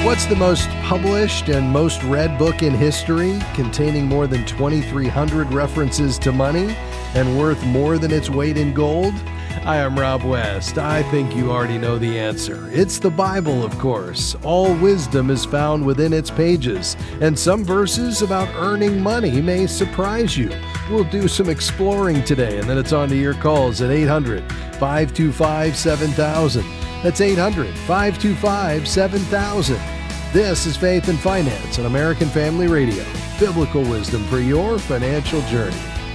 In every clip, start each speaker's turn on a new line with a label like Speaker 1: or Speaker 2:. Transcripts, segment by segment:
Speaker 1: What's the most published and most read book in history, containing more than 2,300 references to money and worth more than its weight in gold? Hi, I'm Rob West. I think you already know the answer. It's the Bible, of course. All wisdom is found within its pages, and some verses about earning money may surprise you. We'll do some exploring today, and then it's on to your calls at 800-525-7000. That's 800-525-7000. This is Faith and Finance on American Family Radio. Biblical wisdom for your financial journey.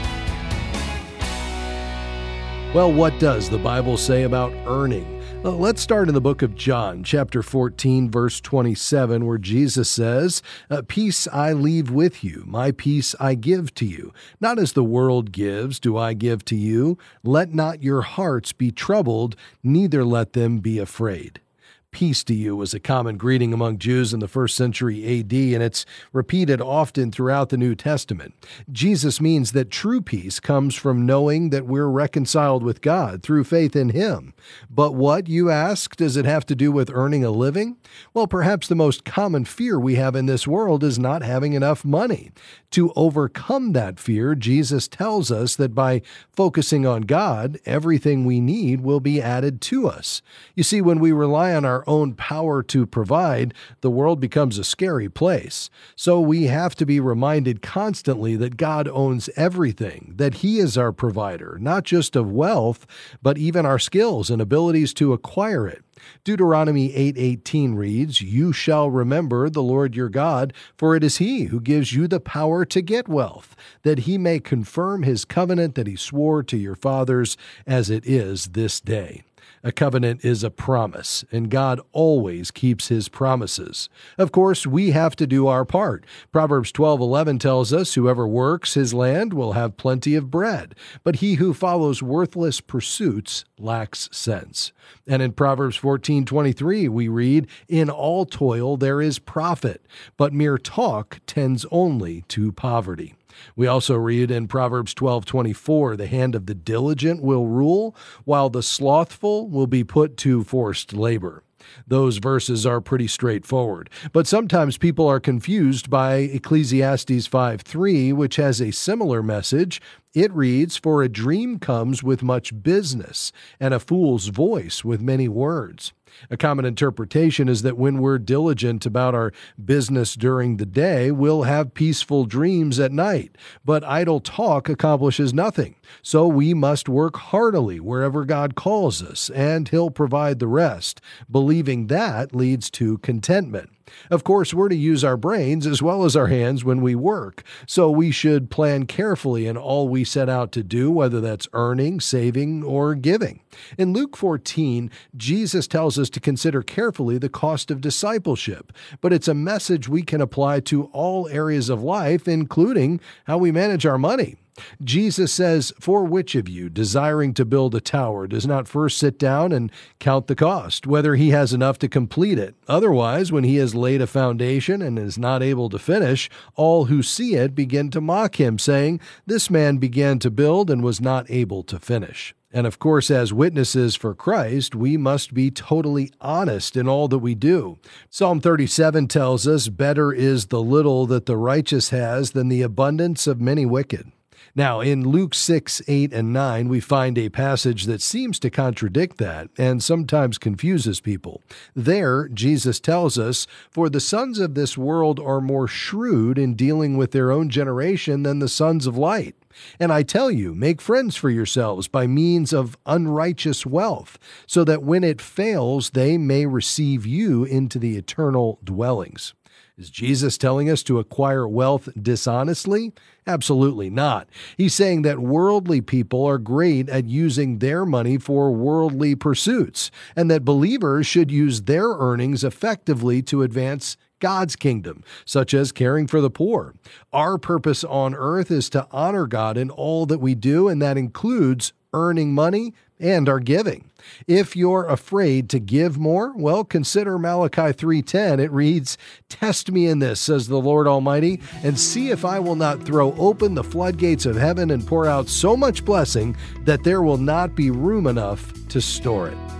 Speaker 1: Well, what does the Bible say about earning? Well, let's start in the book of John, chapter 14, verse 27, where Jesus says, "Peace I leave with you, my peace I give to you. Not as the world gives, do I give to you. Let not your hearts be troubled, neither let them be afraid." Peace to you was a common greeting among Jews in the first century AD, and it's repeated often throughout the New Testament. Jesus means that true peace comes from knowing that we're reconciled with God through faith in Him. But what, you ask, does it have to do with earning a living? Well, perhaps the most common fear we have in this world is not having enough money. To overcome that fear, Jesus tells us that by focusing on God, everything we need will be added to us. You see, when we rely on our own power to provide, the world becomes a scary place. So we have to be reminded constantly that God owns everything, that He is our provider, not just of wealth, but even our skills and abilities to acquire it. Deuteronomy 8:18 reads, "You shall remember the Lord your God, for it is He who gives you the power to get wealth, that He may confirm His covenant that He swore to your fathers, as it is this day." A covenant is a promise, and God always keeps His promises. Of course, we have to do our part. Proverbs 12:11 tells us, "Whoever works his land will have plenty of bread, but he who follows worthless pursuits lacks sense." And in Proverbs 14:23, we read, "In all toil there is profit, but mere talk tends only to poverty." We also read in Proverbs 12:24, "The hand of the diligent will rule, while the slothful will be put to forced labor." Those verses are pretty straightforward, but sometimes people are confused by Ecclesiastes 5:3, which has a similar message. It reads, "For a dream comes with much business, and a fool's voice with many words." A common interpretation is that when we're diligent about our business during the day, we'll have peaceful dreams at night, but idle talk accomplishes nothing. So we must work heartily wherever God calls us, and He'll provide the rest. Believing that leads to contentment. Of course, we're to use our brains as well as our hands when we work, so we should plan carefully in all we set out to do, whether that's earning, saving, or giving. In Luke 14, Jesus tells us to consider carefully the cost of discipleship, but it's a message we can apply to all areas of life, including how we manage our money. Jesus says, "For which of you, desiring to build a tower, does not first sit down and count the cost, whether he has enough to complete it? Otherwise, when he has laid a foundation and is not able to finish, all who see it begin to mock him, saying, 'This man began to build and was not able to finish.'" And of course, as witnesses for Christ, we must be totally honest in all that we do. Psalm 37 tells us, "Better is the little that the righteous has than the abundance of many wicked." Now, in Luke 6, 8, and 9, we find a passage that seems to contradict that and sometimes confuses people. There, Jesus tells us, "For the sons of this world are more shrewd in dealing with their own generation than the sons of light. And I tell you, make friends for yourselves by means of unrighteous wealth, so that when it fails, they may receive you into the eternal dwellings." Is Jesus telling us to acquire wealth dishonestly? Absolutely not. He's saying that worldly people are great at using their money for worldly pursuits, and that believers should use their earnings effectively to advance God's kingdom, such as caring for the poor. Our purpose on earth is to honor God in all that we do, and that includes earning money and our giving. If you're afraid to give more, well, consider Malachi 3:10. It reads, "Test me in this, says the Lord Almighty, and see if I will not throw open the floodgates of heaven and pour out so much blessing that there will not be room enough to store it."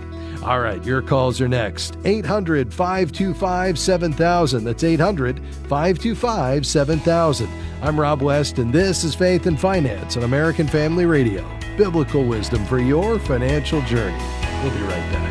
Speaker 1: All right, your calls are next. 800-525-7000. That's 800-525-7000. I'm Rob West, and this is Faith and Finance on American Family Radio. Biblical wisdom for your financial journey. We'll be right back.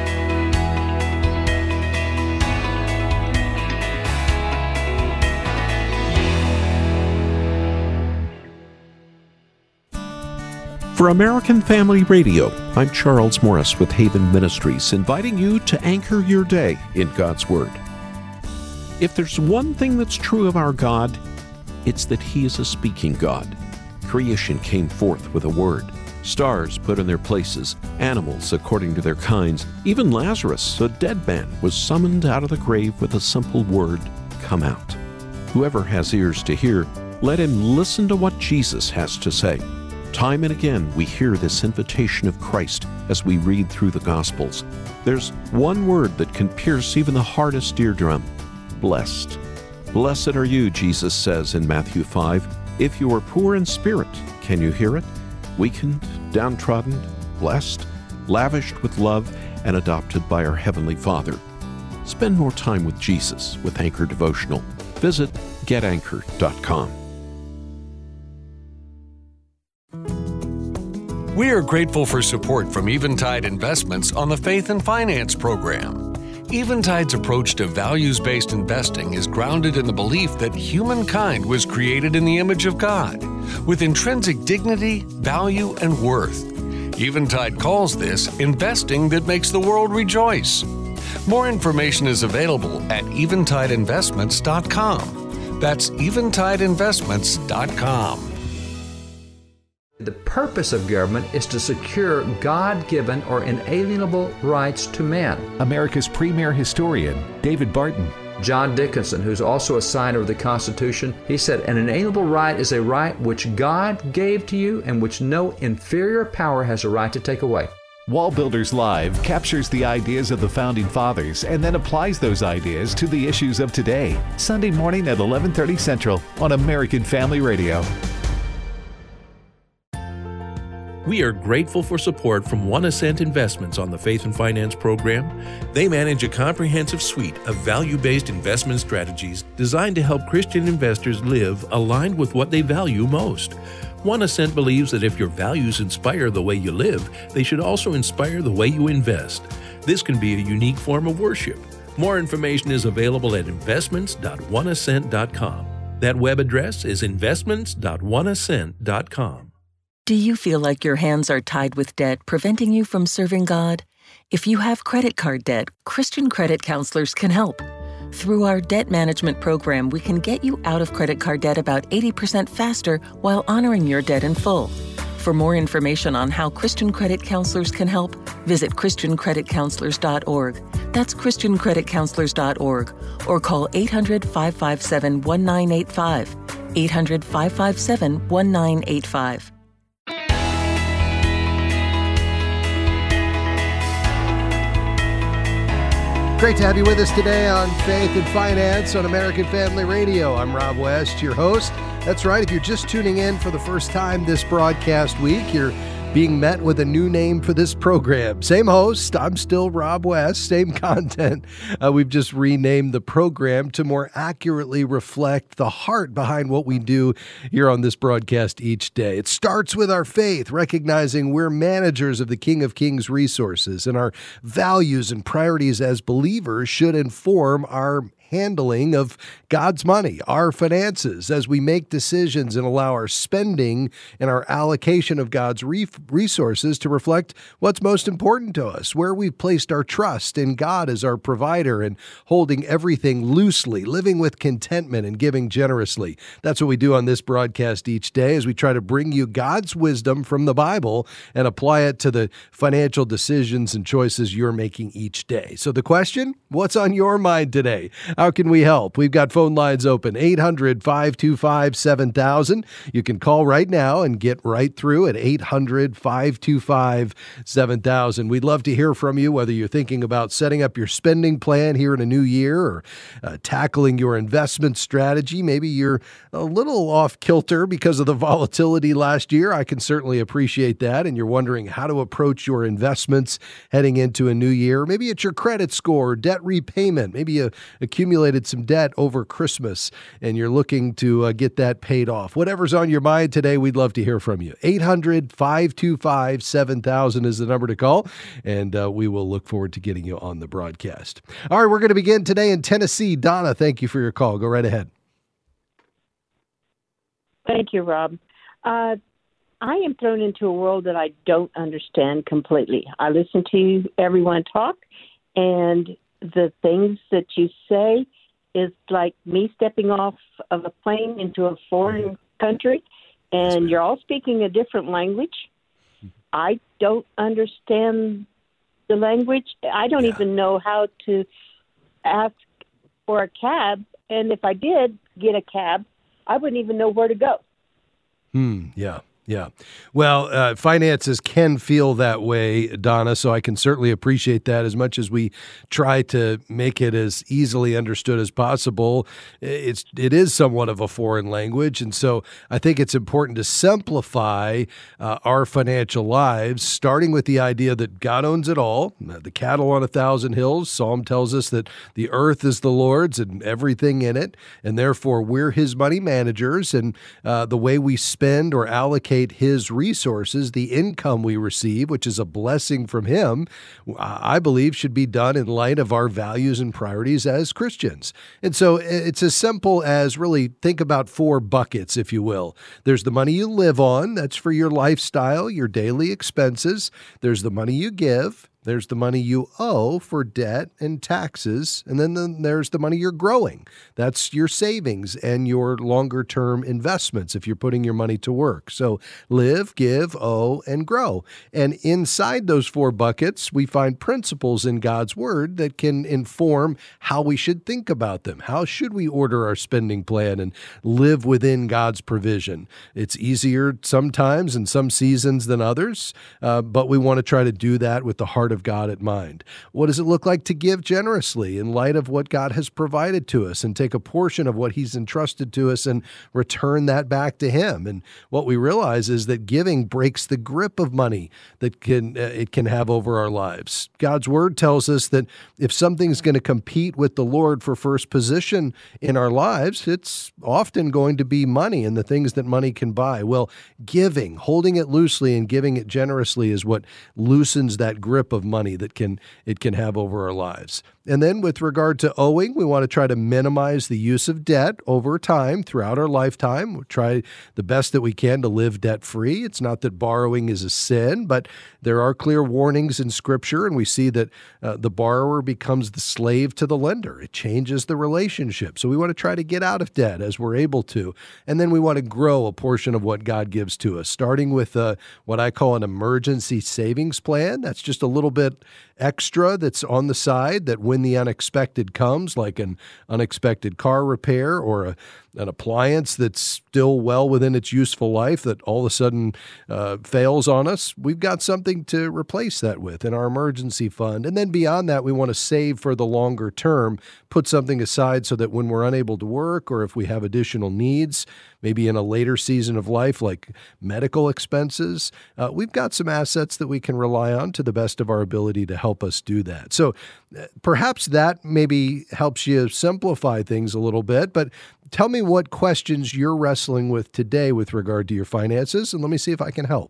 Speaker 2: For American Family Radio, I'm Charles Morris with Haven Ministries, inviting you to anchor your day in God's Word. If there's one thing that's true of our God, it's that He is a speaking God. Creation came forth with a word. Stars put in their places, animals according to their kinds. Even Lazarus, a dead man, was summoned out of the grave with a simple word, "Come out." Whoever has ears to hear, let him listen to what Jesus has to say. Time and again, we hear this invitation of Christ as we read through the Gospels. There's one word that can pierce even the hardest eardrum: blessed. Blessed are you, Jesus says in Matthew 5, if you are poor in spirit. Can you hear it? Weakened, downtrodden, blessed, lavished with love, and adopted by our Heavenly Father. Spend more time with Jesus with Anchor Devotional. Visit getanchor.com.
Speaker 3: We are grateful for support from Eventide Investments on the Faith and Finance program. Eventide's approach to values-based investing is grounded in the belief that humankind was created in the image of God, with intrinsic dignity, value, and worth. Eventide calls this investing that makes the world rejoice. More information is available at eventideinvestments.com. That's eventideinvestments.com.
Speaker 4: The purpose of government is to secure God-given or inalienable rights to man.
Speaker 5: America's premier historian, David Barton.
Speaker 4: John Dickinson, who's also a signer of the Constitution, he said, "An inalienable right is a right which God gave to you and which no inferior power has a right to take away."
Speaker 5: Wall Builders Live captures the ideas of the Founding Fathers and then applies those ideas to the issues of today. Sunday morning at 11:30 Central on American Family Radio.
Speaker 6: We are grateful for support from One Ascent Investments on the Faith and Finance program. They manage a comprehensive suite of value-based investment strategies designed to help Christian investors live aligned with what they value most. One Ascent believes that if your values inspire the way you live, they should also inspire the way you invest. This can be a unique form of worship. More information is available at investments.oneascent.com. That web address is investments.oneascent.com.
Speaker 7: Do you feel like your hands are tied with debt, preventing you from serving God? If you have credit card debt, Christian credit counselors can help. Through our debt management program, we can get you out of credit card debt about 80% faster while honoring your debt in full. For more information on how Christian credit counselors can help, visit ChristianCreditCounselors.org. That's ChristianCreditCounselors.org, or call 800-557-1985. 800-557-1985.
Speaker 1: Great to have you with us today on Faith and Finance on American Family Radio. I'm Rob West, your host. That's right, if you're just tuning in for the first time this broadcast week, you're being met with a new name for this program. Same host, I'm still Rob West, same content. We've just renamed the program to more accurately reflect the heart behind what we do here on this broadcast each day. It starts with our faith, recognizing we're managers of the King of Kings resources, and our values and priorities as believers should inform our handling of God's money, our finances, as we make decisions and allow our spending and our allocation of God's resources to reflect what's most important to us, where we've placed our trust in God as our provider and holding everything loosely, living with contentment and giving generously. That's what we do on this broadcast each day as we try to bring you God's wisdom from the Bible and apply it to the financial decisions and choices you're making each day. So the question, what's on your mind today? How can we help? We've got phone lines open, 800-525-7000. You can call right now and get right through at 800-525-7000. We'd love to hear from you, whether you're thinking about setting up your spending plan here in a new year or tackling your investment strategy. Maybe you're a little off kilter because of the volatility last year. I can certainly appreciate that. And you're wondering how to approach your investments heading into a new year. Maybe it's your credit score, debt repayment. Maybe you accumulated some debt over Christmas and you're looking to get that paid off. Whatever's on your mind today, we'd love to hear from you. 800-525-7000 is the number to call, and we will look forward to getting you on the broadcast. All right, we're going to begin today in Tennessee. Donna, thank you for your call. Go right ahead.
Speaker 8: Thank you, Rob. I am thrown into a world that I don't understand completely. I listen to everyone talk, and the things that you say is like me stepping off of a plane into a foreign country, and you're all speaking a different language. I don't understand the language. I don't even know how to ask for a cab, and if I did get a cab, I wouldn't even know where to go.
Speaker 1: Yeah. Well, finances can feel that way, Donna, so I can certainly appreciate that. As much as we try to make it as easily understood as possible, it is somewhat of a foreign language. And so I think it's important to simplify our financial lives, starting with the idea that God owns it all, the cattle on 1,000 hills. Psalm tells us that the earth is the Lord's and everything in it, and therefore we're his money managers, and the way we spend or allocate his resources, the income we receive, which is a blessing from him, I believe should be done in light of our values and priorities as Christians. And so it's as simple as really think about 4 buckets, if you will. There's the money you live on. That's for your lifestyle, your daily expenses. There's the money you give. There's the money you owe for debt and taxes, and then there's the money you're growing. That's your savings and your longer-term investments if you're putting your money to work. So live, give, owe, and grow. And inside those 4 buckets, we find principles in God's Word that can inform how we should think about them. How should we order our spending plan and live within God's provision? It's easier sometimes in some seasons than others, but we want to try to do that with the heart of God at mind. What does it look like to give generously in light of what God has provided to us and take a portion of what he's entrusted to us and return that back to him? And what we realize is that giving breaks the grip of money that it can have over our lives. God's word tells us that if something's going to compete with the Lord for first position in our lives, it's often going to be money and the things that money can buy. Well, giving, holding it loosely and giving it generously is what loosens that grip of money that it can have over our lives. And then with regard to owing, we want to try to minimize the use of debt over time throughout our lifetime. We'll try the best that we can to live debt-free. It's not that borrowing is a sin, but there are clear warnings in Scripture, and we see that the borrower becomes the slave to the lender. It changes the relationship. So we want to try to get out of debt as we're able to. And then we want to grow a portion of what God gives to us, starting with what I call an emergency savings plan. That's just a little bit extra that's on the side that when the unexpected comes, like an unexpected car repair or an appliance that's still well within its useful life that all of a sudden fails on us, we've got something to replace that with in our emergency fund. And then beyond that, we want to save for the longer term, put something aside so that when we're unable to work or if we have additional needs, maybe in a later season of life like medical expenses, we've got some assets that we can rely on to the best of our ability to help us do that. So perhaps that maybe helps you simplify things a little bit, but tell me what questions you're wrestling with today with regard to your finances, and let me see if I can help.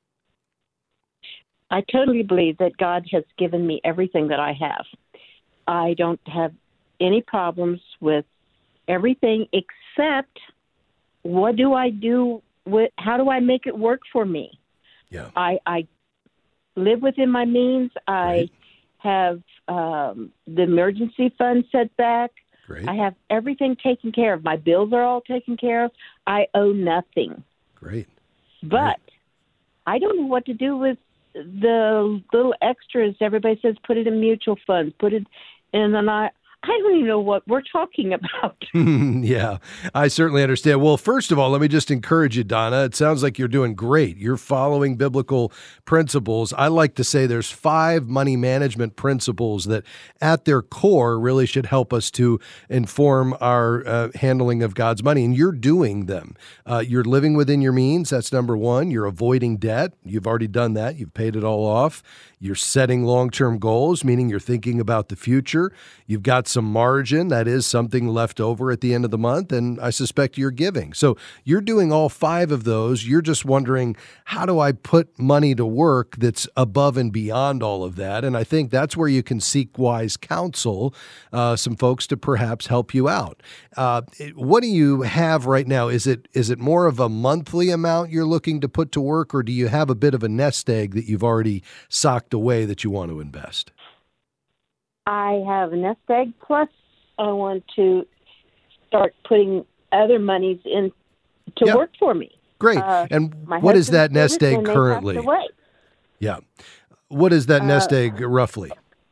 Speaker 8: I totally believe that God has given me everything that I have. I don't have any problems with everything except what do I do with, how do I make it work for me?
Speaker 1: Yeah.
Speaker 8: I live within my means. I have the emergency fund set back.
Speaker 1: Great.
Speaker 8: I have everything taken care of. My bills are all taken care of. I owe nothing.
Speaker 1: Great.
Speaker 8: But I don't know what to do with the little extras. Everybody says put it in mutual funds, put it in, and I don't even know what we're talking about.
Speaker 1: Yeah, I certainly understand. Well, first of all, let me just encourage you, Donna. It sounds like you're doing great. You're following biblical principles. I like to say there's 5 money management principles that at their core really should help us to inform our handling of God's money, and you're doing them. You're living within your means. That's number 1. You're avoiding debt. You've already done that. You've paid it all off. You're setting long-term goals, meaning you're thinking about the future. You've got some margin, that is something left over at the end of the month, and I suspect you're giving. So you're doing all 5 of those. You're just wondering, how do I put money to work that's above and beyond all of that? And I think that's where you can seek wise counsel, some folks to perhaps help you out. What do you have right now? Is it more of a monthly amount you're looking to put to work, or do you have a bit of a nest egg that you've already socked away that you want to invest?
Speaker 8: I have a nest egg, plus I want to start putting other monies in to work for me.
Speaker 1: Great. And what is that nest egg currently? Yeah. What is that nest egg roughly?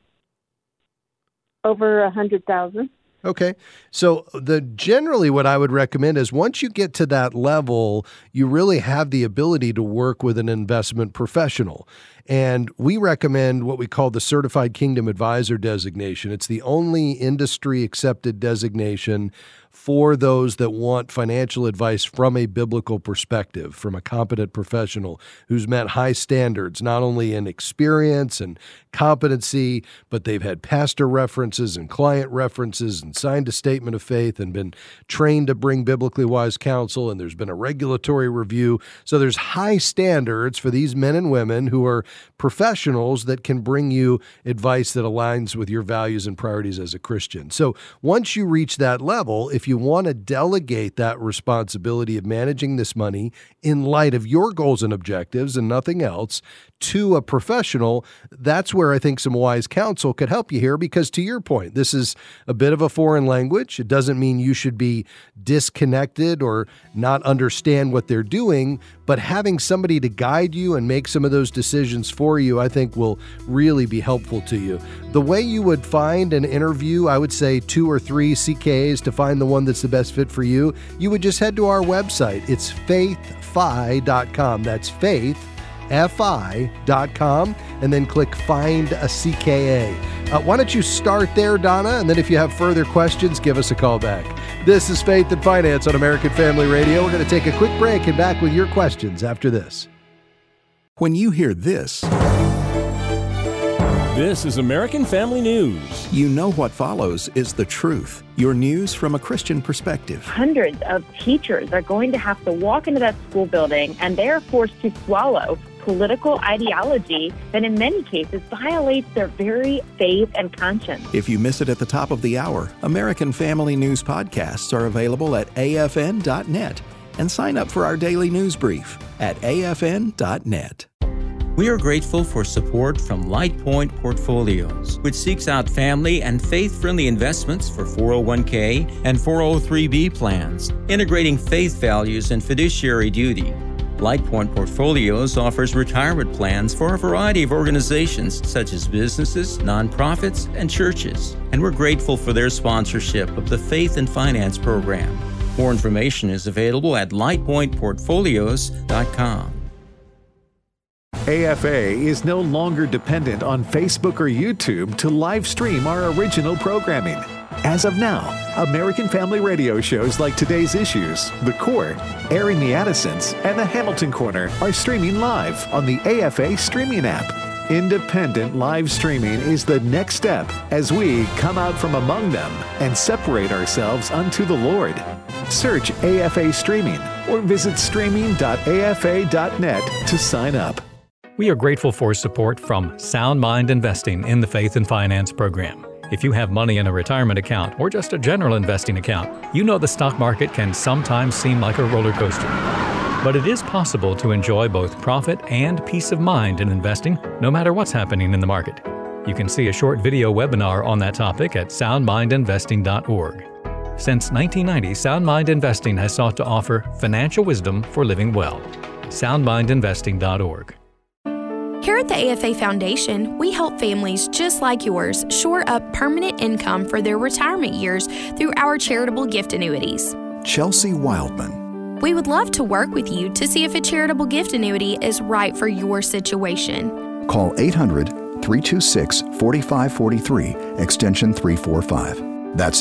Speaker 8: Over 100,000.
Speaker 1: Okay. So generally what I would recommend is once you get to that level, you really have the ability to work with an investment professional. And we recommend what we call the Certified Kingdom Advisor designation. It's the only industry-accepted designation for those that want financial advice from a biblical perspective, from a competent professional who's met high standards, not only in experience and competency, but they've had pastor references and client references and signed a statement of faith and been trained to bring biblically wise counsel, and there's been a regulatory review. So there's high standards for these men and women who are professionals that can bring you advice that aligns with your values and priorities as a Christian. So once you reach that level, if you want to delegate that responsibility of managing this money in light of your goals and objectives and nothing else to a professional, that's where I think some wise counsel could help you here, because to your point, this is a bit of a foreign language. It doesn't mean you should be disconnected or not understand what they're doing, but having somebody to guide you and make some of those decisions for you, I think will really be helpful to you. The way you would find an interview, I would say 2 or 3 CKAs to find the one that's the best fit for you, you would just head to our website. It's faithfi.com. That's faithfi.com, and then click Find a CKA. Why don't you start there, Donna, and then if you have further questions, give us a call back. This is Faith and Finance on American Family Radio. We're going to take a quick break and back with your questions after this.
Speaker 9: When you hear this is American Family News. You know what follows is the truth. Your news from a Christian perspective.
Speaker 10: Hundreds of teachers are going to have to walk into that school building, and they are forced to swallow political ideology that in many cases violates their very faith and conscience.
Speaker 9: If you miss it at the top of the hour, American Family News podcasts are available at afn.net, and sign up for our daily news brief at afn.net.
Speaker 11: We are grateful for support from LightPoint Portfolios, which seeks out family and faith-friendly investments for 401k and 403b plans, integrating faith values and fiduciary duty. LightPoint Portfolios offers retirement plans for a variety of organizations such as businesses, nonprofits, and churches, and we're grateful for their sponsorship of the Faith and Finance program. More information is available at lightpointportfolios.com.
Speaker 5: AFA is no longer dependent on Facebook or YouTube to live stream our original programming. As of now, American Family Radio shows like Today's Issues, The Court, Airing the Addisons, and The Hamilton Corner are streaming live on the AFA streaming app. Independent live streaming is the next step as we come out from among them and separate ourselves unto the Lord. Search AFA Streaming or visit streaming.afa.net to sign up.
Speaker 12: We are grateful for support from Sound Mind Investing in the Faith and Finance program. If you have money in a retirement account or just a general investing account, you know the stock market can sometimes seem like a roller coaster. But it is possible to enjoy both profit and peace of mind in investing, no matter what's happening in the market. You can see a short video webinar on that topic at soundmindinvesting.org. Since 1990, Sound Mind Investing has sought to offer financial wisdom for living well. soundmindinvesting.org.
Speaker 13: Here at the AFA Foundation, we help families just like yours shore up permanent income for their retirement years through our charitable gift annuities.
Speaker 14: Chelsea Wildman.
Speaker 13: We would love to work with you to see if a charitable gift annuity is right for your situation.
Speaker 14: Call 800-326-4543, extension 345. That's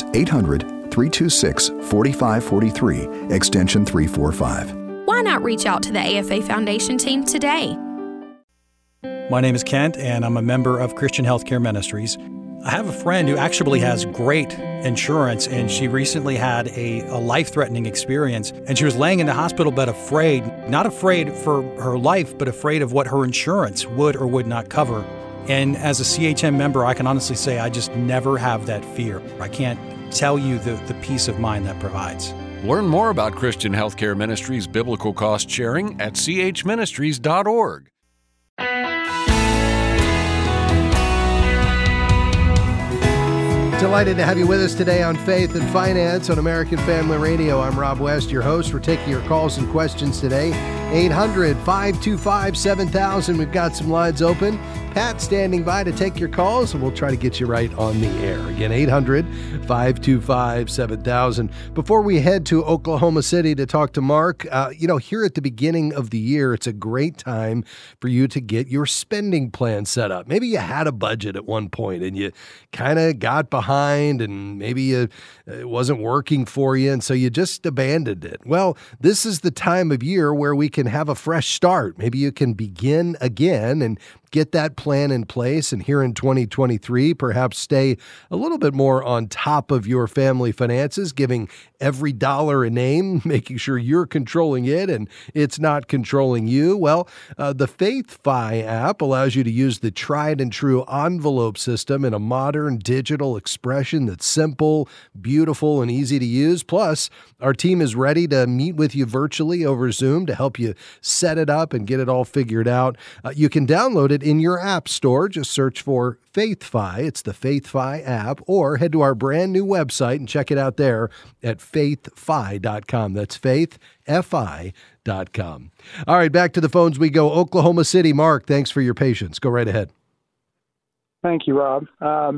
Speaker 14: 800-326-4543, extension 345.
Speaker 13: Why not reach out to the AFA Foundation team today?
Speaker 15: My name is Kent, and I'm a member of Christian Healthcare Ministries. I have a friend who actually has great insurance, and she recently had a life-threatening experience, and she was laying in the hospital bed afraid, not afraid for her life, but afraid of what her insurance would or would not cover. And as a CHM member, I can honestly say I just never have that fear. I can't tell you the peace of mind that provides.
Speaker 3: Learn more about Christian Healthcare Ministries biblical cost sharing at chministries.org.
Speaker 1: Delighted to have you with us today on Faith and Finance on American Family Radio. I'm Rob West, your host. We're taking your calls and questions today. 800-525-7000. We've got some lines open. Pat standing by to take your calls, and we'll try to get you right on the air. Again, 800-525-7000. Before we head to Oklahoma City to talk to Mark, here at the beginning of the year, it's a great time for you to get your spending plan set up. Maybe you had a budget at one point and you kind of got behind, and maybe it wasn't working for you, and so you just abandoned it. Well, this is the time of year where we can have a fresh start. Maybe you can begin again and get that plan in place, and here in 2023, perhaps stay a little bit more on top of your family finances, giving every dollar a name, making sure you're controlling it and it's not controlling you. Well, the FaithFi app allows you to use the tried and true envelope system in a modern digital expression that's simple, beautiful, and easy to use. Plus, our team is ready to meet with you virtually over Zoom to help you set it up and get it all figured out. You can download it in your app store. Just search for FaithFi. It's the FaithFi app, or head to our brand new website and check it out there at faithfi.com. That's faithfi.com. All right, back to the phones we go. Oklahoma City. Mark, thanks for your patience. Go right ahead.
Speaker 16: Thank you, Rob.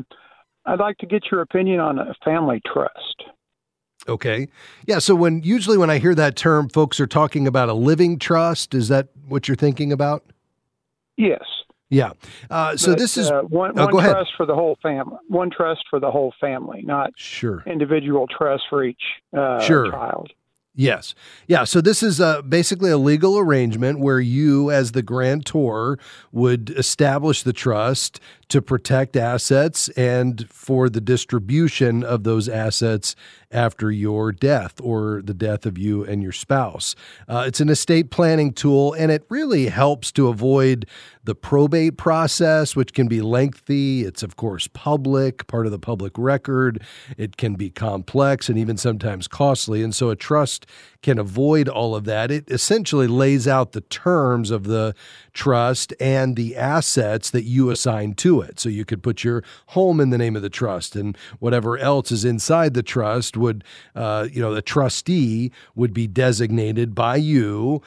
Speaker 16: I'd like to get your opinion on a family trust.
Speaker 1: Okay. Yeah, so usually when I hear that term, folks are talking about a living trust. Is that what you're thinking about?
Speaker 16: Yes.
Speaker 1: Yeah. So this is
Speaker 16: one
Speaker 1: go ahead.
Speaker 16: trust for the whole family. One trust for the whole family, not individual trusts for each child.
Speaker 1: Yes. Yeah. So this is basically a legal arrangement where you, as the grantor, would establish the trust to protect assets and for the distribution of those assets after your death or the death of you and your spouse. It's an estate planning tool, and it really helps to avoid the probate process, which can be lengthy. It's, of course, public, part of the public record. It can be complex and even sometimes costly. And so a trust can avoid all of that. It essentially lays out the terms of the trust and the assets that you assign to it. So you could put your home in the name of the trust, and whatever else is inside the trust would, the trustee would be designated by you,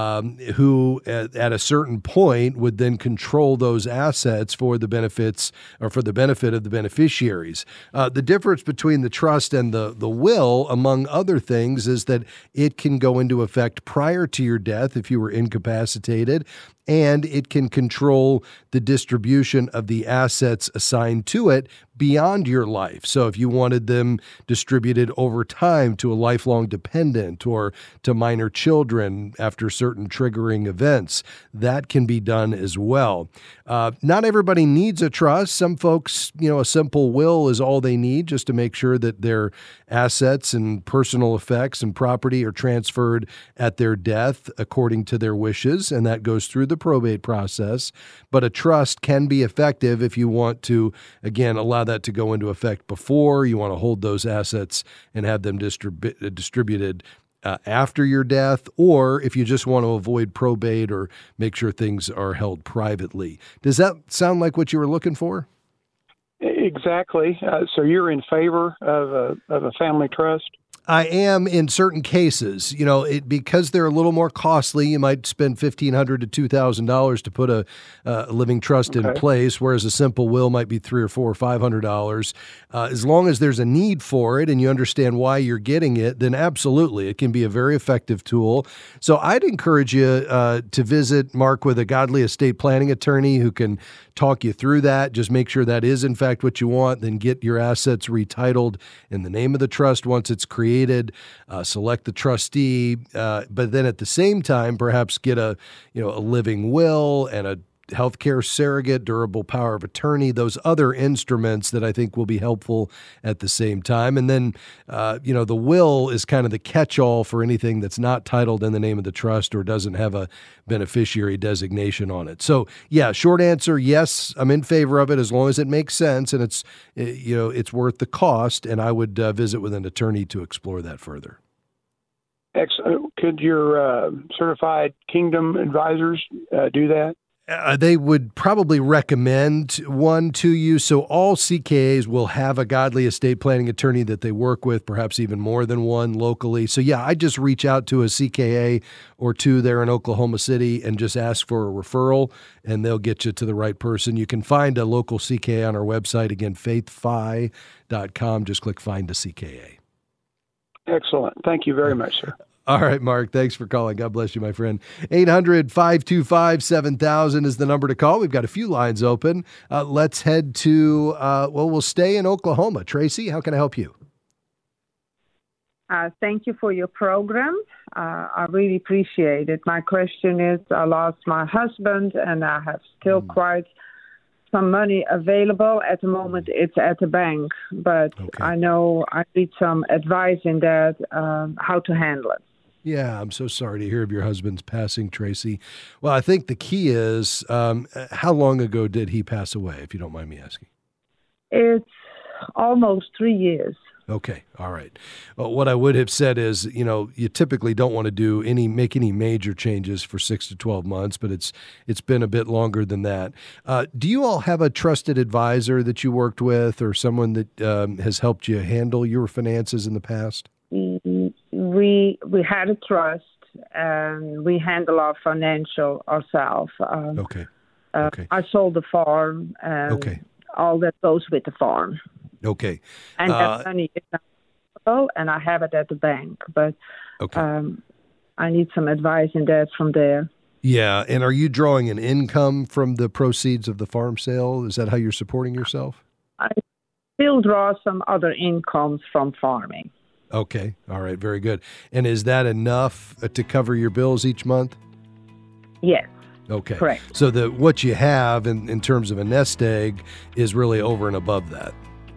Speaker 1: who at a certain point would then control those assets for the benefits or for the benefit of the beneficiaries. The difference between the trust and the will, among other things, is that it can go into effect prior to your death if you were incapacitated, and it can control the distribution of the assets assigned to it beyond your life. So if you wanted them distributed over time to a lifelong dependent or to minor children after certain triggering events, that can be done as well. Not everybody needs a trust. Some folks, a simple will is all they need just to make sure that their assets and personal effects and property are transferred at their death according to their wishes, and that goes through the probate process. But a trust can be effective if you want to, again, allow that to go into effect before. You want to hold those assets and have them distributed after your death, or if you just want to avoid probate or make sure things are held privately. Does that sound like what you were looking for?
Speaker 16: Exactly. So you're in favor of a family trust?
Speaker 1: I am in certain cases. Because they're a little more costly, you might spend $1,500 to $2,000 to put a living trust in place, whereas a simple will might be $300 or $400 or $500. As long as there's a need for it and you understand why you're getting it, then absolutely, it can be a very effective tool. So I'd encourage you to visit Mark with a godly estate planning attorney who can talk you through that. Just make sure that is in fact what you want, then get your assets retitled in the name of the trust once it's created, select the trustee, but then at the same time, perhaps get a living will and a healthcare surrogate, durable power of attorney, those other instruments that I think will be helpful at the same time. And then, the will is kind of the catch-all for anything that's not titled in the name of the trust or doesn't have a beneficiary designation on it. So, yeah, short answer, yes, I'm in favor of it as long as it makes sense and it's worth the cost. And I would visit with an attorney to explore that further.
Speaker 16: Excellent. Could your certified Kingdom advisors do that?
Speaker 1: They would probably recommend one to you. So all CKAs will have a godly estate planning attorney that they work with, perhaps even more than one locally. So yeah, I just reach out to a CKA or two there in Oklahoma City and just ask for a referral, and they'll get you to the right person. You can find a local CKA on our website. Again, faithfi.com. Just click Find a CKA.
Speaker 16: Excellent. Thank you very much, sir.
Speaker 1: All right, Mark, thanks for calling. God bless you, my friend. 800-525-7000 is the number to call. We've got a few lines open. Let's head to, we'll stay in Oklahoma. Tracy, how can I help you?
Speaker 17: Thank you for your program. I really appreciate it. My question is, I lost my husband, and I have still quite some money available. At the moment, it's at the bank, but I know I need some advice in that, how to handle it.
Speaker 1: Yeah, I'm so sorry to hear of your husband's passing, Tracy. Well, I think the key is, how long ago did he pass away, if you don't mind me asking?
Speaker 17: It's almost 3 years.
Speaker 1: Okay. All right. Well, what I would have said is, you typically don't want to make any major changes for 6 to 12 months, but it's been a bit longer than that. Do you all have a trusted advisor that you worked with or someone that has helped you handle your finances in the past?
Speaker 17: We had a trust, and we handle our financial ourselves.
Speaker 1: Okay.
Speaker 17: I sold the farm, and all that goes with the farm.
Speaker 1: Okay.
Speaker 17: And that money is available, and I have it at the bank, but I need some advice in that from there.
Speaker 1: Yeah, and are you drawing an income from the proceeds of the farm sale? Is that how you're supporting yourself?
Speaker 17: I still draw some other incomes from farming.
Speaker 1: Okay. All right. Very good. And is that enough to cover your bills each month?
Speaker 17: Yes.
Speaker 1: Okay.
Speaker 17: Correct.
Speaker 1: So what you have in terms of a nest egg is really over and above that.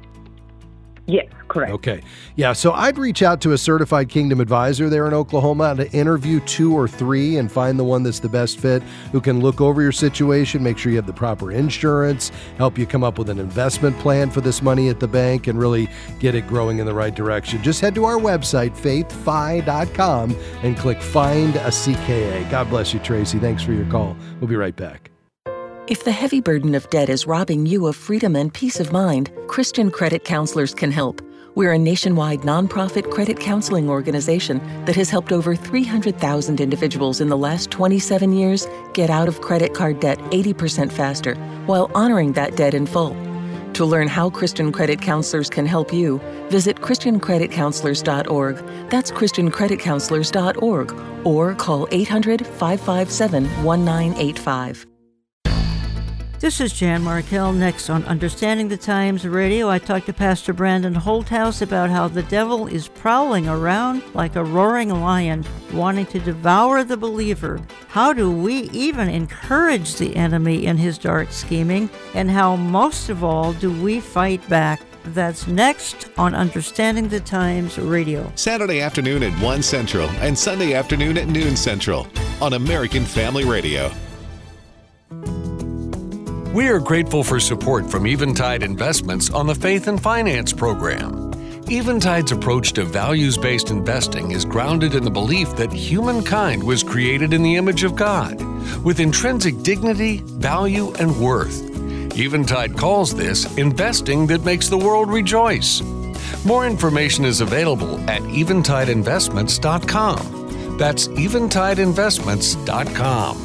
Speaker 17: Yes, correct.
Speaker 1: Okay. Yeah, so I'd reach out to a certified Kingdom advisor there in Oklahoma to interview 2 or 3 and find the one that's the best fit, who can look over your situation, make sure you have the proper insurance, help you come up with an investment plan for this money at the bank, and really get it growing in the right direction. Just head to our website, faithfi.com, and click Find a CKA. God bless you, Tracy. Thanks for your call. We'll be right back.
Speaker 7: If the heavy burden of debt is robbing you of freedom and peace of mind, Christian Credit Counselors can help. We're a nationwide nonprofit credit counseling organization that has helped over 300,000 individuals in the last 27 years get out of credit card debt 80% faster while honoring that debt in full. To learn how Christian Credit Counselors can help you, visit ChristianCreditCounselors.org. That's ChristianCreditCounselors.org, or call 800-557-1985.
Speaker 18: This is Jan Markell. Next on Understanding the Times Radio, I talked to Pastor Brandon Holthouse about how the devil is prowling around like a roaring lion, wanting to devour the believer. How do we even encourage the enemy in his dark scheming? And how, most of all, do we fight back? That's next on Understanding the Times Radio.
Speaker 19: Saturday afternoon at 1 Central and Sunday afternoon at noon Central on American Family Radio.
Speaker 3: We are grateful for support from Eventide Investments on the Faith and Finance program. Eventide's approach to values-based investing is grounded in the belief that humankind was created in the image of God, with intrinsic dignity, value, and worth. Eventide calls this investing that makes the world rejoice. More information is available at eventideinvestments.com. That's eventideinvestments.com.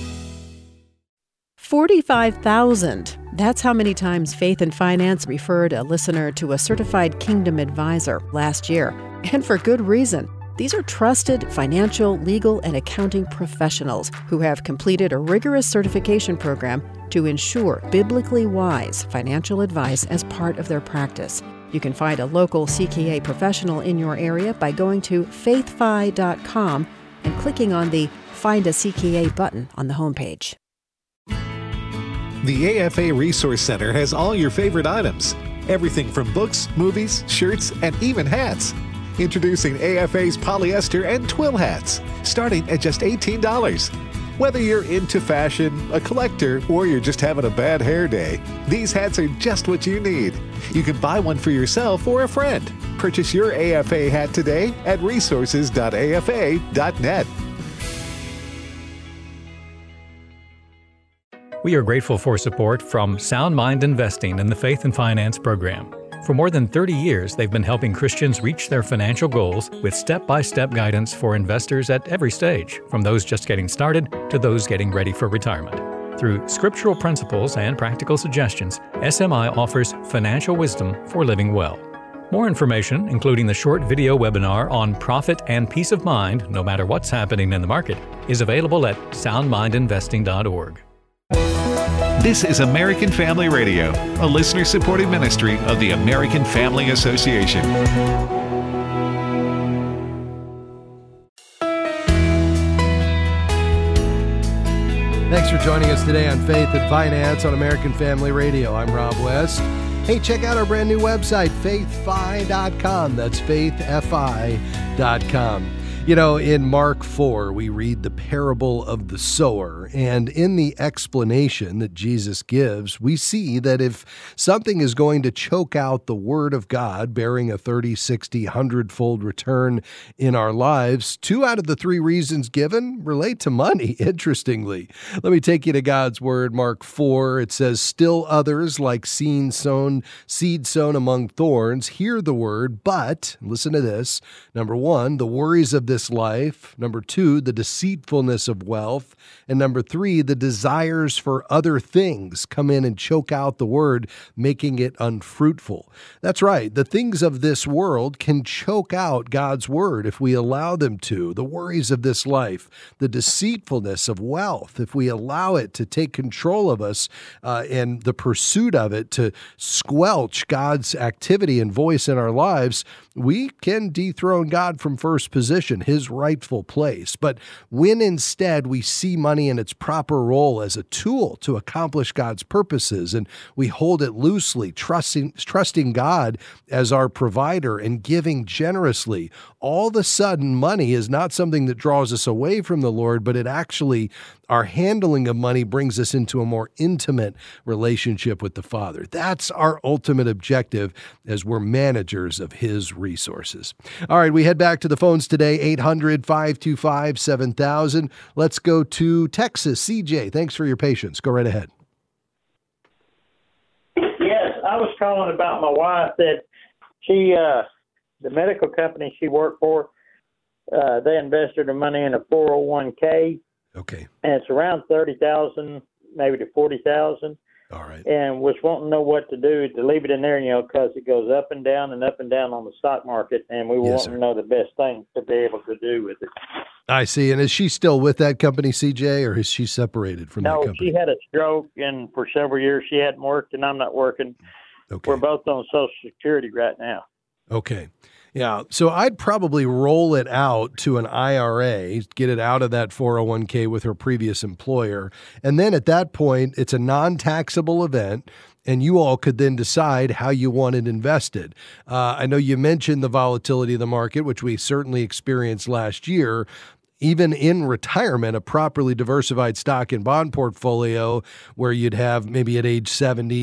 Speaker 20: 45,000. That's how many times Faith and Finance referred a listener to a certified Kingdom advisor last year. And for good reason. These are trusted financial, legal, and accounting professionals who have completed a rigorous certification program to ensure biblically wise financial advice as part of their practice. You can find a local CKA professional in your area by going to faithfi.com and clicking on the Find a CKA button on the homepage.
Speaker 5: The AFA Resource Center has all your favorite items. Everything from books, movies, shirts, and even hats. Introducing AFA's polyester and twill hats, starting at just $18. Whether you're into fashion, a collector, or you're just having a bad hair day, these hats are just what you need. You can buy one for yourself or a friend. Purchase your AFA hat today at resources.afa.net.
Speaker 12: We are grateful for support from Sound Mind Investing in the Faith and Finance Program. For more than 30 years, they've been helping Christians reach their financial goals with step-by-step guidance for investors at every stage, from those just getting started to those getting ready for retirement. Through scriptural principles and practical suggestions, SMI offers financial wisdom for living well. More information, including the short video webinar on profit and peace of mind, no matter what's happening in the market, is available at soundmindinvesting.org.
Speaker 19: This is American Family Radio, a listener-supported ministry of the American Family Association.
Speaker 1: Thanks for joining us today on Faith and Finance on American Family Radio. I'm Rob West. Hey, check out our brand new website, faithfi.com. That's faithfi.com. You know, in Mark 4, we read the parable of the sower, and in the explanation that Jesus gives, we see that if something is going to choke out the Word of God, bearing a 30, 60, 100-fold return in our lives, 2 out of the 3 reasons given relate to money, interestingly. Let me take you to God's Word, Mark 4. It says, "Still others, like seed sown among thorns, hear the word, but," listen to this, number 1, the worries of this life, number 2, the deceitfulness of wealth, and number 3, the desires for other things come in and choke out the word, making it unfruitful. That's right. The things of this world can choke out God's word if we allow them to. The worries of this life, the deceitfulness of wealth, if we allow it to take control of us and the pursuit of it to squelch God's activity and voice in our lives, we can dethrone God from first position, his rightful place. But when instead we see money in its proper role as a tool to accomplish God's purposes, and we hold it loosely, trusting God as our provider and giving generously, all of a sudden money is not something that draws us away from the Lord, but it actually, our handling of money brings us into a more intimate relationship with the Father. That's our ultimate objective as we're managers of his resources. All right, we head back to the phones today, 800-525-7000. Let's go to Texas. CJ, thanks for your patience. Go right ahead.
Speaker 21: Yes, I was calling about my wife that she, the medical company she worked for, they invested her money in a 401k.
Speaker 1: Okay.
Speaker 21: And it's around $30,000, maybe to $40,000.
Speaker 1: All right.
Speaker 21: And was wanting to know what to do to leave it in there, because it goes up and down on the stock market, and we were wanting to know the best thing to be able to do with it.
Speaker 1: I see. And is she still with that company, CJ, or is she separated from that company?
Speaker 21: No, she had a stroke, and for several years she hadn't worked, and I'm not working.
Speaker 1: Okay.
Speaker 21: We're both on Social Security right now.
Speaker 1: Okay. Yeah. So I'd probably roll it out to an IRA, get it out of that 401k with her previous employer. And then at that point, it's a non-taxable event, and you all could then decide how you want it invested. I know you mentioned the volatility of the market, which we certainly experienced last year. Even in retirement, a properly diversified stock and bond portfolio where you'd have maybe at age 70,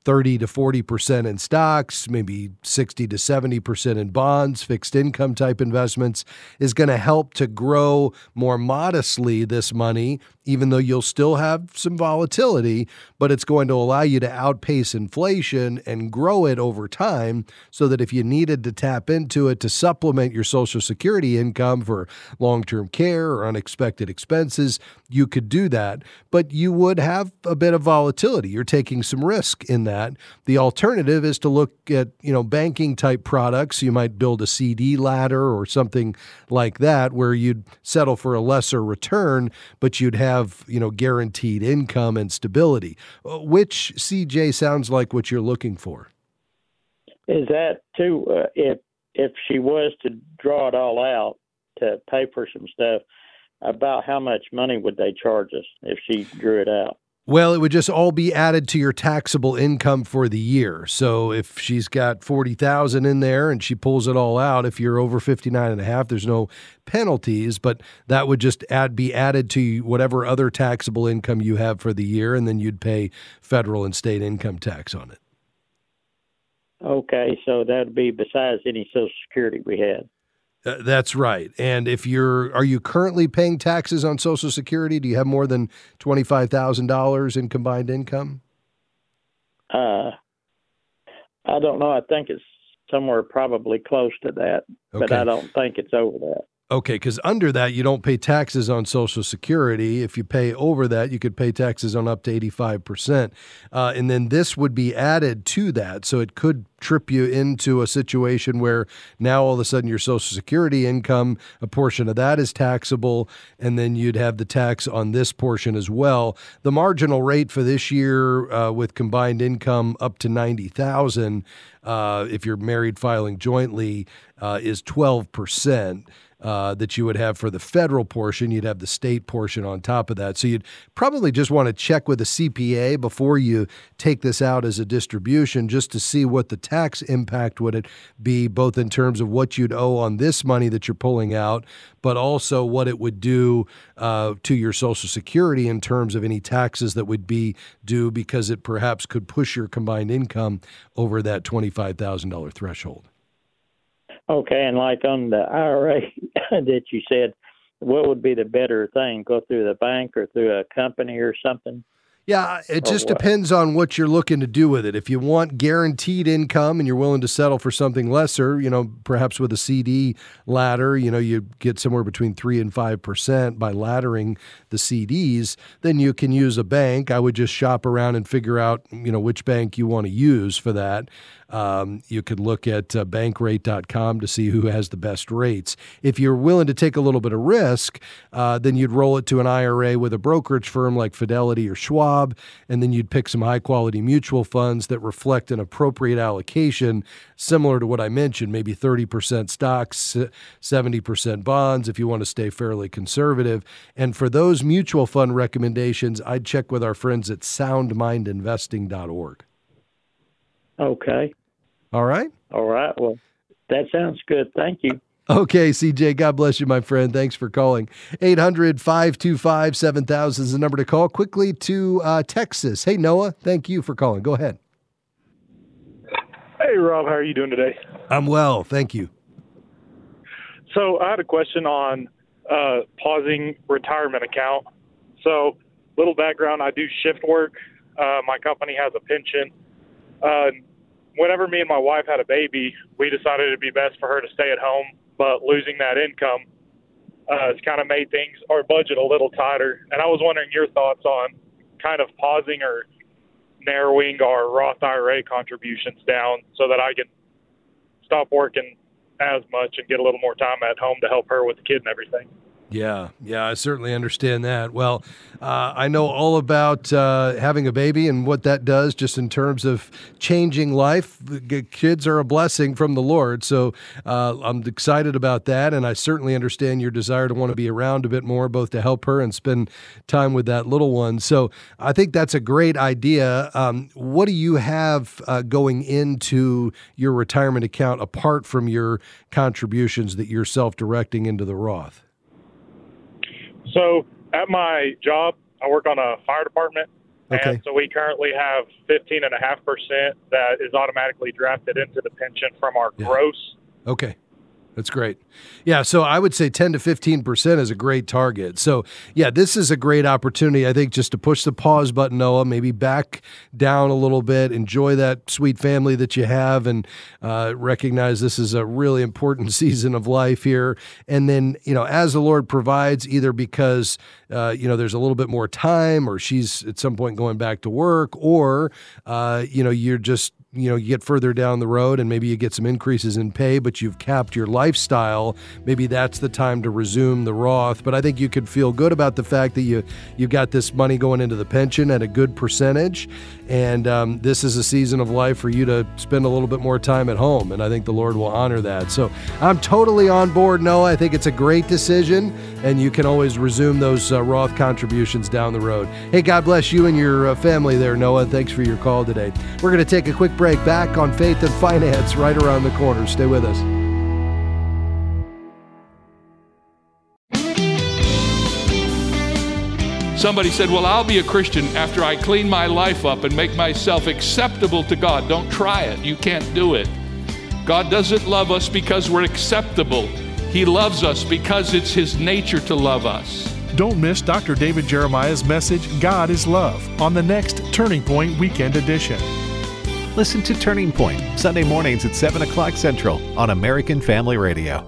Speaker 1: 30 to 40% in stocks, maybe 60 to 70% in bonds, fixed income type investments, is going to help to grow more modestly this money, even though you'll still have some volatility, but it's going to allow you to outpace inflation and grow it over time so that if you needed to tap into it to supplement your Social Security income for long-term care or unexpected expenses, you could do that. But you would have a bit of volatility. You're taking some risk in that. The alternative is to look at, banking type products. You might build a CD ladder or something like that where you'd settle for a lesser return, but you'd have, guaranteed income and stability. Which, CJ, sounds like what you're looking for?
Speaker 21: Is that too, if she was to draw it all out to pay for some stuff, about how much money would they charge us if she drew it out?
Speaker 1: Well, it would just all be added to your taxable income for the year. So if she's got $40,000 in there and she pulls it all out, if you're over 59.5, there's no penalties, but that would just be added to whatever other taxable income you have for the year, and then you'd pay federal and state income tax on it.
Speaker 21: Okay, so that'd be besides any Social Security we had.
Speaker 1: That's right. And are you currently paying taxes on Social Security? Do you have more than $25,000 in combined income?
Speaker 21: I don't know. I think it's somewhere probably close to that, but I don't think it's over that.
Speaker 1: Okay, because under that, you don't pay taxes on Social Security. If you pay over that, you could pay taxes on up to 85%. And then this would be added to that. So it could trip you into a situation where now all of a sudden your Social Security income, a portion of that is taxable, and then you'd have the tax on this portion as well. The marginal rate for this year with combined income up to $90,000, if you're married filing jointly, is 12%. That you would have for the federal portion. You'd have the state portion on top of that. So you'd probably just want to check with a CPA before you take this out as a distribution just to see what the tax impact would be, both in terms of what you'd owe on this money that you're pulling out, but also what it would do to your Social Security in terms of any taxes that would be due, because it perhaps could push your combined income over that $25,000 threshold.
Speaker 21: Okay, and like on the IRA that you said, what would be the better thing? Go through the bank or through a company or something?
Speaker 1: Yeah, it just depends on what you're looking to do with it. If you want guaranteed income and you're willing to settle for something lesser, perhaps with a CD ladder, you get somewhere between 3 and 5% by laddering the CDs, then you can use a bank. I would just shop around and figure out, which bank you want to use for that. You could look at bankrate.com to see who has the best rates. If you're willing to take a little bit of risk, then you'd roll it to an IRA with a brokerage firm like Fidelity or Schwab, and then you'd pick some high-quality mutual funds that reflect an appropriate allocation, similar to what I mentioned, maybe 30% stocks, 70% bonds if you want to stay fairly conservative. And for those mutual fund recommendations, I'd check with our friends at soundmindinvesting.org.
Speaker 21: Okay.
Speaker 1: All right.
Speaker 21: All right. Well, that sounds good. Thank you.
Speaker 1: Okay, CJ, God bless you, my friend. Thanks for calling. 800-525-7000 is the number to call. Quickly to Texas. Hey, Noah, thank you for calling. Go ahead.
Speaker 2: Hey, Rob, how are you doing today?
Speaker 1: I'm well, thank you.
Speaker 2: So I had a question on pausing retirement account. So little background, I do shift work. My company has a pension. Whenever me and my wife had a baby, we decided it'd be best for her to stay at home, but losing that income has kind of made our budget a little tighter. And I was wondering your thoughts on kind of pausing or narrowing our Roth IRA contributions down so that I can stop working as much and get a little more time at home to help her with the kid and everything.
Speaker 1: Yeah, I certainly understand that. Well, I know all about having a baby and what that does just in terms of changing life. Kids are a blessing from the Lord, so I'm excited about that, and I certainly understand your desire to want to be around a bit more, both to help her and spend time with that little one. So I think that's a great idea. What do you have going into your retirement account apart from your contributions that you're self-directing into the Roth?
Speaker 2: So at my job, I work on a fire department,
Speaker 1: Okay.
Speaker 2: And so we currently have 15.5% that is automatically drafted into the pension from our gross.
Speaker 1: Okay. That's great. Yeah, so I would say 10 to 15% is a great target. So, yeah, this is a great opportunity, I think, just to push the pause button, Noah, maybe back down a little bit, enjoy that sweet family that you have, and recognize this is a really important season of life here. And then, as the Lord provides, either because, there's a little bit more time, or she's at some point going back to work, or, you're just, you get further down the road and maybe you get some increases in pay, but you've capped your lifestyle. Maybe that's the time to resume the Roth. But I think you could feel good about the fact that you've got this money going into the pension at a good percentage. And this is a season of life for you to spend a little bit more time at home. And I think the Lord will honor that. So I'm totally on board, Noah. I think it's a great decision. And you can always resume those Roth contributions down the road. Hey, God bless you and your family there, Noah. Thanks for your call today. We're going to take a quick break. Back on Faith and Finance right around the corner. Stay with us.
Speaker 4: Somebody said, well, I'll be a Christian after I clean my life up and make myself acceptable to God. Don't try it. You can't do it. God doesn't love us because we're acceptable. He loves us because it's His nature to love us.
Speaker 22: Don't miss Dr. David Jeremiah's message, God is Love, on the next Turning Point Weekend Edition.
Speaker 5: Listen to Turning Point, Sunday mornings at 7 o'clock Central on American Family Radio.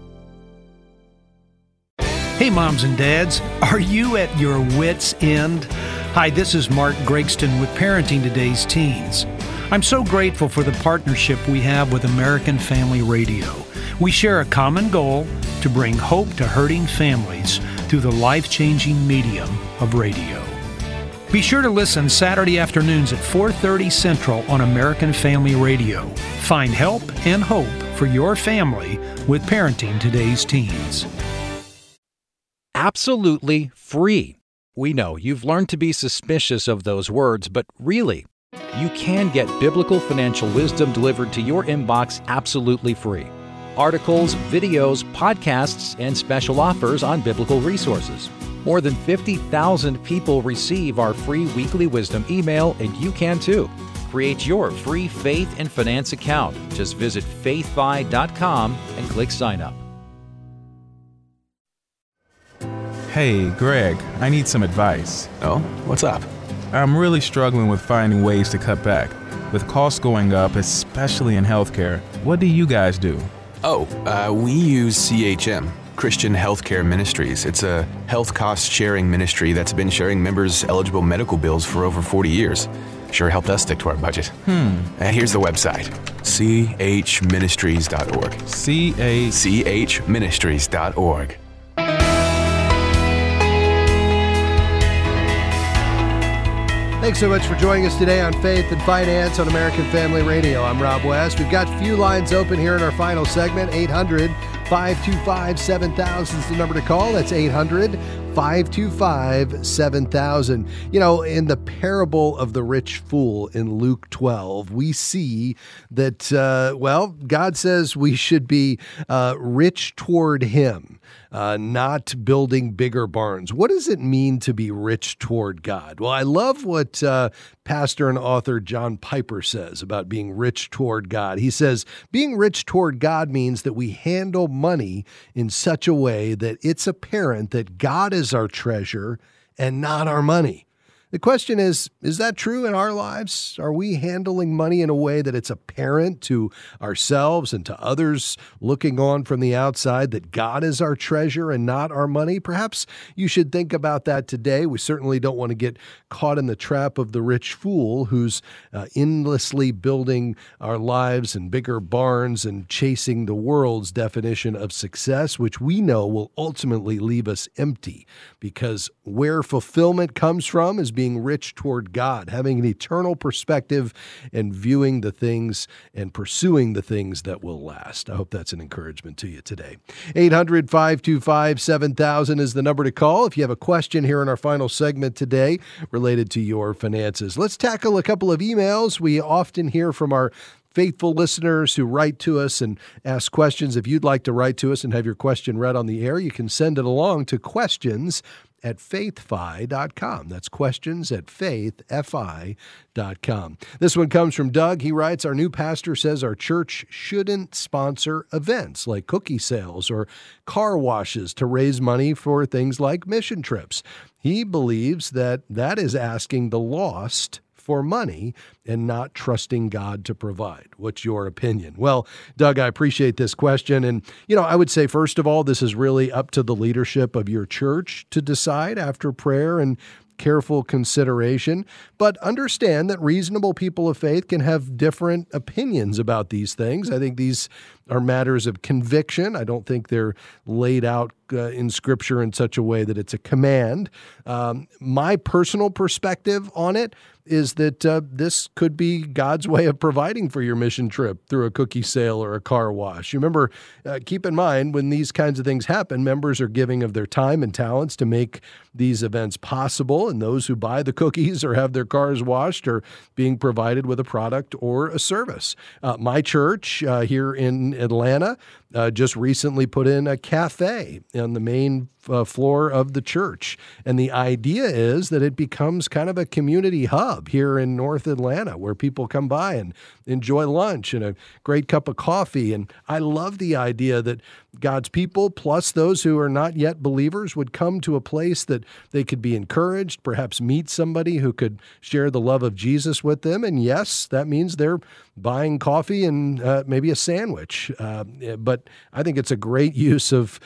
Speaker 23: Hey, moms and dads, are you at your wits' end? Hi, this is Mark Gregston with Parenting Today's Teens. I'm so grateful for the partnership we have with American Family Radio. We share a common goal to bring hope to hurting families through the life-changing medium of radio. Be sure to listen Saturday afternoons at 4:30 Central on American Family Radio. Find help and hope for your family with Parenting Today's Teens.
Speaker 24: Absolutely free. We know you've learned to be suspicious of those words, but really, you can get biblical financial wisdom delivered to your inbox absolutely free. Articles, videos, podcasts, and special offers on biblical resources. More than 50,000 people receive our free weekly wisdom email, and you can too. Create your free faith and finance account. Just visit faithfi.com and click sign up.
Speaker 25: Hey, Greg, I need some advice.
Speaker 26: Oh, what's up?
Speaker 25: I'm really struggling with finding ways to cut back. With costs going up, especially in healthcare, what do you guys do?
Speaker 26: We use CHM, Christian Healthcare Ministries. It's a health cost sharing ministry that's been sharing members' eligible medical bills for over 40 years. Sure helped us stick to our budget. Here's the website, chministries.org. chministries.org.
Speaker 1: Thanks so much for joining us today on Faith and Finance on American Family Radio. I'm Rob West. We've got a few lines open here in our final segment. 800-525-7000 is the number to call. That's 800-525-7000. You know, in the parable of the rich fool in Luke 12, we see that, God says we should be rich toward Him. Not building bigger barns. What does it mean to be rich toward God? Well, I love what pastor and author John Piper says about being rich toward God. He says, being rich toward God means that we handle money in such a way that it's apparent that God is our treasure and not our money. The question is that true in our lives? Are we handling money in a way that it's apparent to ourselves and to others looking on from the outside that God is our treasure and not our money? Perhaps you should think about that today. We certainly don't want to get caught in the trap of the rich fool who's endlessly building our lives in bigger barns and chasing the world's definition of success, which we know will ultimately leave us empty, because where fulfillment comes from is being rich toward God, having an eternal perspective and viewing the things and pursuing the things that will last. I hope that's an encouragement to you today. 800-525-7000 is the number to call if you have a question here in our final segment today related to your finances. Let's tackle a couple of emails. We often hear from our faithful listeners who write to us and ask questions. If you'd like to write to us and have your question read on the air, you can send it along to questions questions@faithfi.com. That's questions@faithfi.com. This one comes from Doug. He writes, our new pastor says our church shouldn't sponsor events like cookie sales or car washes to raise money for things like mission trips. He believes that is asking the lost for money and not trusting God to provide. What's your opinion? Well, Doug, I appreciate this question. And, I would say, first of all, this is really up to the leadership of your church to decide after prayer and careful consideration, but understand that reasonable people of faith can have different opinions about these things. I think these are matters of conviction. I don't think they're laid out in Scripture in such a way that it's a command. My personal perspective on it is that this could be God's way of providing for your mission trip through a cookie sale or a car wash. You remember, keep in mind, when these kinds of things happen, members are giving of their time and talents to make these events possible, and those who buy the cookies or have their cars washed are being provided with a product or a service. My church here in Atlanta just recently put in a cafe on the main floor of the church. And the idea is that it becomes kind of a community hub here in North Atlanta where people come by and enjoy lunch and a great cup of coffee. And I love the idea that God's people, plus those who are not yet believers, would come to a place that they could be encouraged, perhaps meet somebody who could share the love of Jesus with them. And yes, that means they're buying coffee and maybe a sandwich. But I think it's a great use of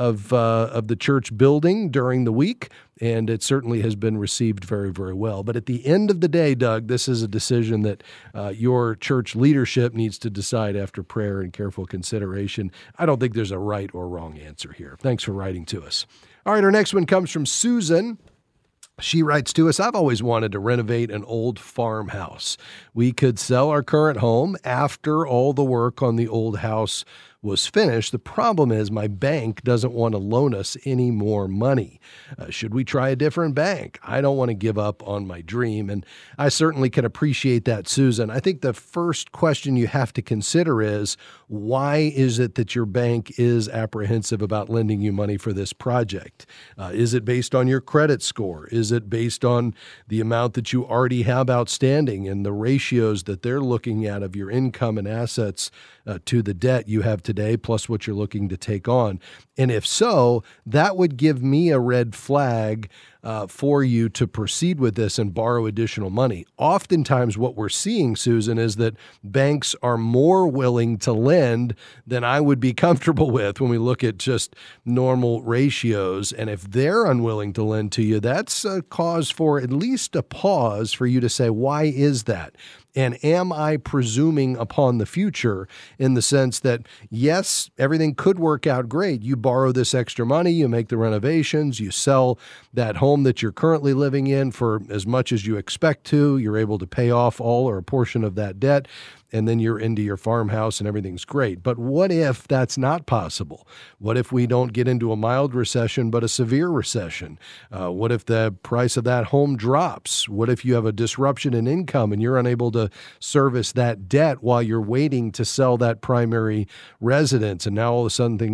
Speaker 1: the church building during the week, and it certainly has been received very, very well. But at the end of the day, Doug, this is a decision that your church leadership needs to decide after prayer and careful consideration. I don't think there's a right or wrong answer here. Thanks for writing to us. All right, our next one comes from Susan. She writes to us, I've always wanted to renovate an old farmhouse. We could sell our current home after all the work on the old house was finished. The problem is my bank doesn't want to loan us any more money. Should we try a different bank? I don't want to give up on my dream. And I certainly can appreciate that, Susan. I think the first question you have to consider is, why is it that your bank is apprehensive about lending you money for this project? Is it based on your credit score? Is it based on the amount that you already have outstanding and the ratios that they're looking at of your income and assets to the debt you have today, plus what you're looking to take on? And if so, that would give me a red flag for you to proceed with this and borrow additional money. Oftentimes what we're seeing, Susan, is that banks are more willing to lend than I would be comfortable with when we look at just normal ratios. And if they're unwilling to lend to you, that's a cause for at least a pause for you to say, why is that? And am I presuming upon the future in the sense that, yes, everything could work out great. You borrow this extra money, you make the renovations, you sell that home that you're currently living in for as much as you expect to. You're able to pay off all or a portion of that debt, and then you're into your farmhouse and everything's great. But what if that's not possible? What if we don't get into a mild recession, but a severe recession? What if the price of that home drops? What if you have a disruption in income and you're unable to service that debt while you're waiting to sell that primary residence? And now all of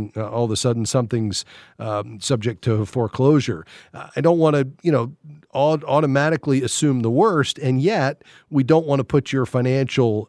Speaker 1: a sudden something's subject to foreclosure. I don't want to, automatically assume the worst, and yet we don't want to put your financial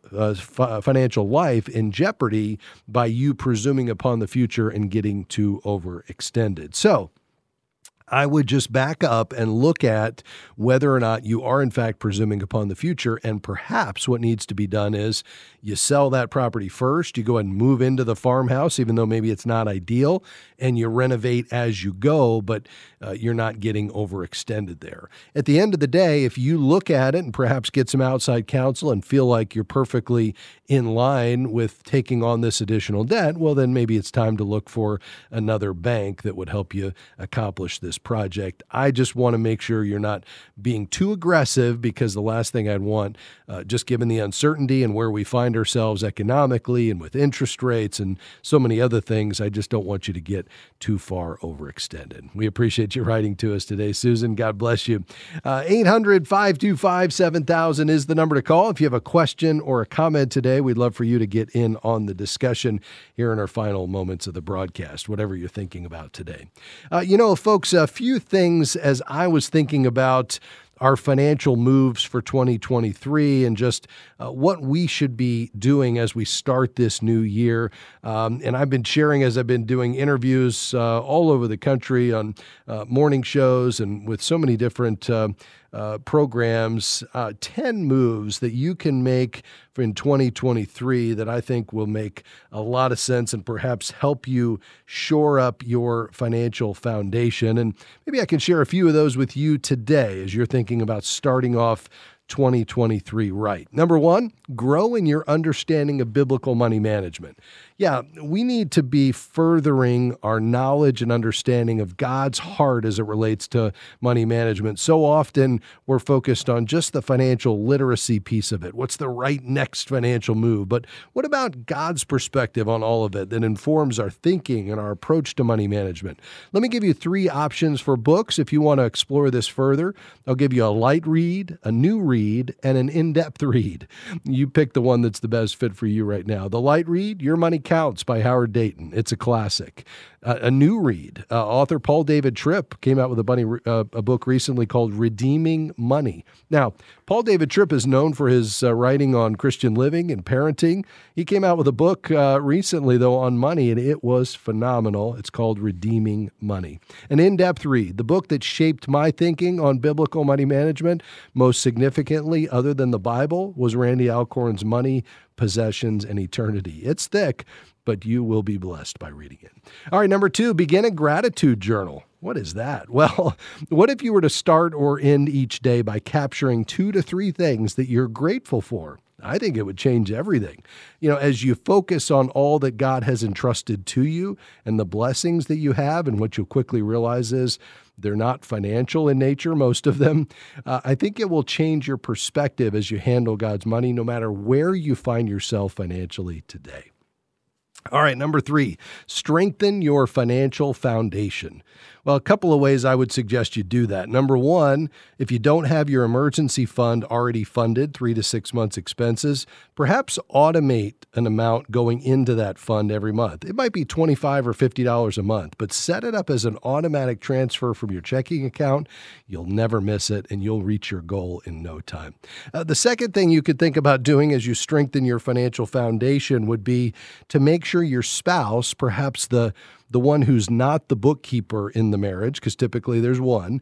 Speaker 1: life in jeopardy by you presuming upon the future and getting too overextended. So I would just back up and look at whether or not you are in fact presuming upon the future. And perhaps what needs to be done is you sell that property first, you go ahead and move into the farmhouse, even though maybe it's not ideal, and you renovate as you go, but you're not getting overextended there. At the end of the day, if you look at it and perhaps get some outside counsel and feel like you're perfectly in line with taking on this additional debt, well, then maybe it's time to look for another bank that would help you accomplish this project. I just want to make sure you're not being too aggressive, because the last thing I'd want, just given the uncertainty and where we find ourselves economically and with interest rates and so many other things, I just don't want you to get too far overextended. We appreciate you writing to us today, Susan. God bless you. 800-525-7000 is the number to call. If you have a question or a comment today, we'd love for you to get in on the discussion here in our final moments of the broadcast, whatever you're thinking about today. Folks, a few things as I was thinking about our financial moves for 2023 and just what we should be doing as we start this new year. And I've been sharing as I've been doing interviews all over the country on morning shows and with so many different programs, 10 moves that you can make in 2023 that I think will make a lot of sense and perhaps help you shore up your financial foundation. And maybe I can share a few of those with you today as you're thinking about starting off 2023 right. Number one, grow in your understanding of biblical money management. Yeah, we need to be furthering our knowledge and understanding of God's heart as it relates to money management. So often we're focused on just the financial literacy piece of it. What's the right next financial move? But what about God's perspective on all of it that informs our thinking and our approach to money management? Let me give you 3 options for books if you want to explore this further. I'll give you a light read, a new read, and an in-depth read. You pick the one that's the best fit for you right now. The light read, Your Money Counts by Howard Dayton. It's a classic. A new read, author Paul David Tripp came out with a book recently called Redeeming Money. Now, Paul David Tripp is known for his writing on Christian living and parenting. He came out with a book recently, though, on money, and it was phenomenal. It's called Redeeming Money. An in-depth read, the book that shaped my thinking on biblical money management, most significantly, other than the Bible, was Randy Alcorn's Money, Possessions, and Eternity. It's thick, but you will be blessed by reading it. All right, number 2, begin a gratitude journal. What is that? Well, what if you were to start or end each day by capturing 2 to 3 things that you're grateful for? I think it would change everything. As you focus on all that God has entrusted to you and the blessings that you have, and what you'll quickly realize is they're not financial in nature, most of them. I think it will change your perspective as you handle God's money, no matter where you find yourself financially today. All right, number 3, strengthen your financial foundation. Well, a couple of ways I would suggest you do that. Number 1, if you don't have your emergency fund already funded, 3 to 6 months expenses, perhaps automate an amount going into that fund every month. It might be $25 or $50 a month, but set it up as an automatic transfer from your checking account. You'll never miss it, and you'll reach your goal in no time. The second thing you could think about doing as you strengthen your financial foundation would be to make sure your spouse, perhaps the one who's not the bookkeeper in the marriage, because typically there's one,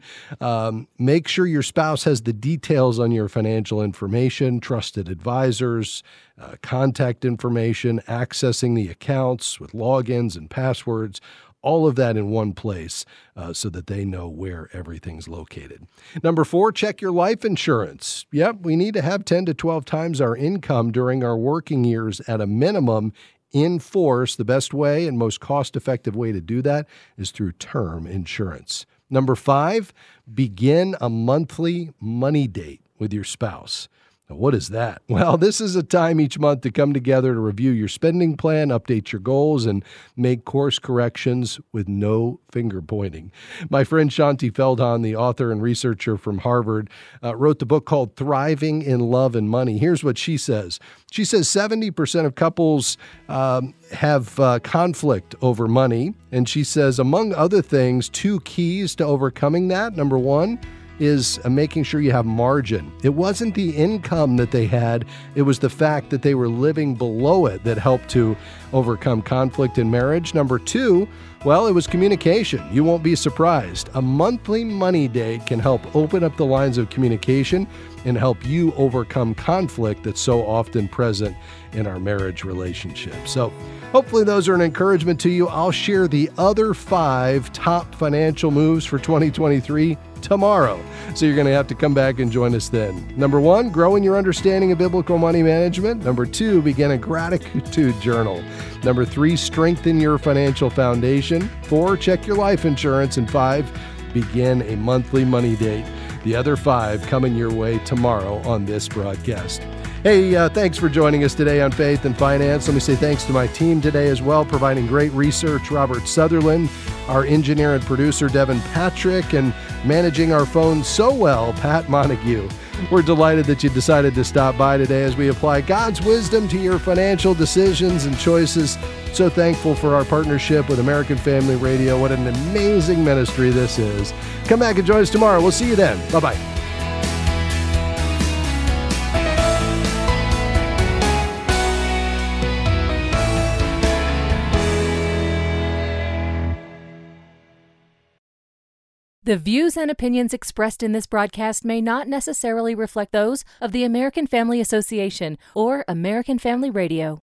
Speaker 1: make sure your spouse has the details on your financial information, trusted advisors, contact information, accessing the accounts with logins and passwords, all of that in one place so that they know where everything's located. Number 4, check your life insurance. Yep, we need to have 10 to 12 times our income during our working years at a minimum in force. The best way and most cost-effective way to do that is through term insurance. Number 5, begin a monthly money date with your spouse. Now, what is that? Well, this is a time each month to come together to review your spending plan, update your goals, and make course corrections with no finger pointing. My friend Shanti Feldhahn, the author and researcher from Harvard, wrote the book called Thriving in Love and Money. Here's what she says. She says 70% of couples have conflict over money. And she says, among other things, 2 keys to overcoming that. Number 1, is making sure you have margin. It wasn't the income that they had, it was the fact that they were living below it that helped to overcome conflict in marriage. Number 2, well, it was communication. You won't be surprised. A monthly money date can help open up the lines of communication and help you overcome conflict that's so often present in our marriage relationship. So hopefully those are an encouragement to you. I'll share the other 5 top financial moves for 2023 tomorrow. So you're going to have to come back and join us then. Number 1, grow in your understanding of biblical money management. Number 2, begin a gratitude journal. Number 3, strengthen your financial foundation. 4, check your life insurance. And 5, begin a monthly money date. The other 5 coming your way tomorrow on this broadcast. Hey, thanks for joining us today on Faith and Finance. Let me say thanks to my team today as well, providing great research, Robert Sutherland, our engineer and producer, Devin Patrick, and managing our phone so well, Pat Montague. We're delighted that you decided to stop by today as we apply God's wisdom to your financial decisions and choices. So thankful for our partnership with American Family Radio. What an amazing ministry this is. Come back and join us tomorrow. We'll see you then. Bye-bye.
Speaker 6: The views and opinions expressed in this broadcast may not necessarily reflect those of the American Family Association or American Family Radio.